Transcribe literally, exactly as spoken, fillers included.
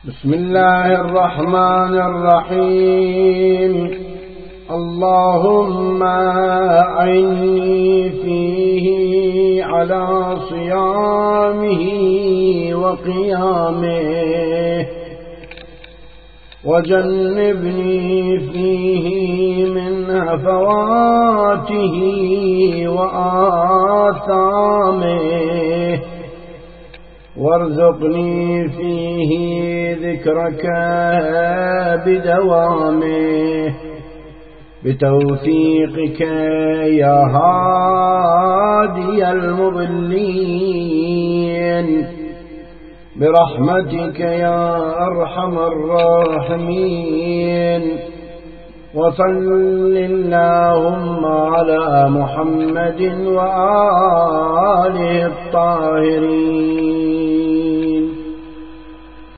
بسم الله الرحمن الرحيم. اللهم أعني فيه على صيامه وقيامه، وجنبني فيه من هفواته وآثامه، وارزقني فيه ذكرك بدوامه، بتوفيقك يا هادي المضلين، برحمتك يا أرحم الراحمين. وصل اللهم على محمد وآله الطاهرين.